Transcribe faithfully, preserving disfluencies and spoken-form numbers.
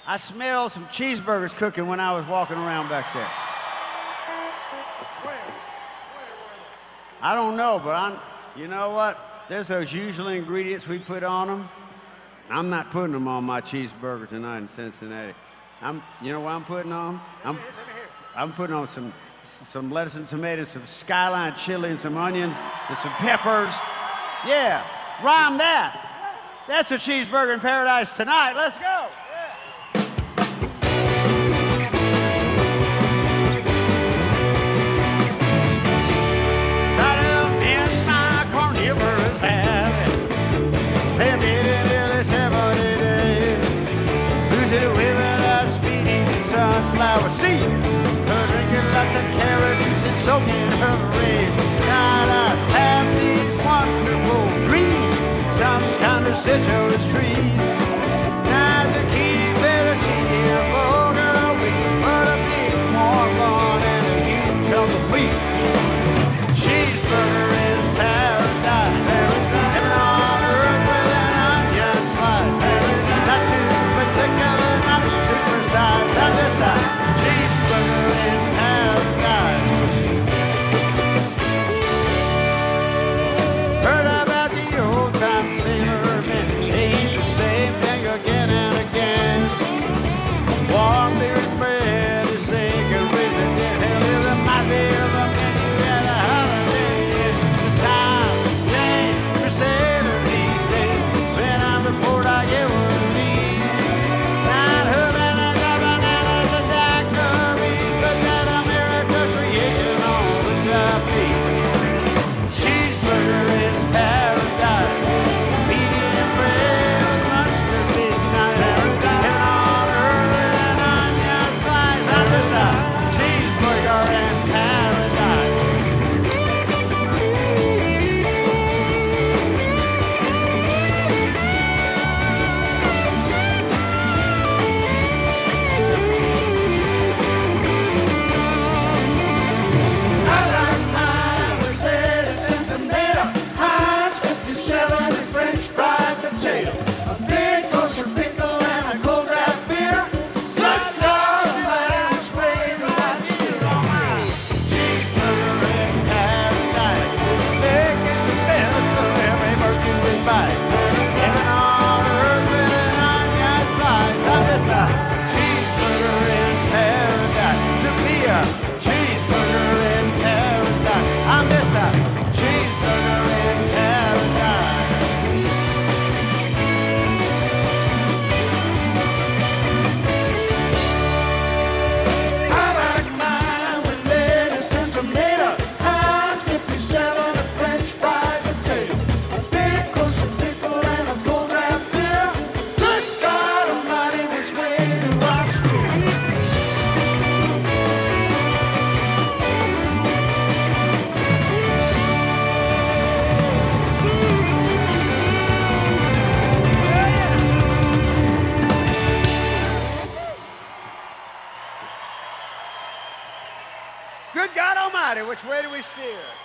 I smelled some cheeseburgers cooking when I was walking around back there. I don't know, but I'm, you know what? There's those usual ingredients we put on them. I'm not putting them on my cheeseburger tonight in Cincinnati. I'm, you know what I'm putting on? I'm, I'm putting on some, some lettuce and tomatoes, some skyline chili and some onions and some peppers. Yeah, rhyme that. That's a cheeseburger in paradise tonight. Let's go. Sunflower seed, her drinking lots of carrot juice and soaking her rave. Gotta have these wonderful dreams, some kind of citrus tree. Now zucchini, fettuccine, a burger, we can put a bit more fun and a huge chunk of wheat. Cheeseburger is paradise, heaven on earth with an onion slice. Not too particular, not too precise. I'm just a cheeseburger in paradise. Heard about the old-time sailormen. They eat the same thing again and again. Warm beer and bread is sacred risen dead. Hell, it reminds me of a menu at a holiday. The time ain't for sailor these days. When I'm in port, I get what I need. Not Havana, bananas and daiquiris, but that America creation on which I feed. Cheeseburger is paradise. Medium bread with lunch to midnight. Heaven on earth with an onion slice. I'm just a cheeseburger in paradise. I like mine with lettuce and tomato, Heinz fifty-seven and French fried potato, a big kosher pickle and a cold draft beer. Good God Almighty, which way do I steer on mine? Cheeseburger in paradise. Making the best of every virtue we fight. Heaven on earth with an onion slice. I'm just a cheeseburger in paradise. To be a cheeseburger in paradise. I'm just a cheeseburger in paradise. I like mine with lettuce and tomato, Heinz fifty-seven and French fried potato, a big kosher pickle and a cold draft beer. Good God Almighty, which way do I steer? Good God Almighty, which way do we steer?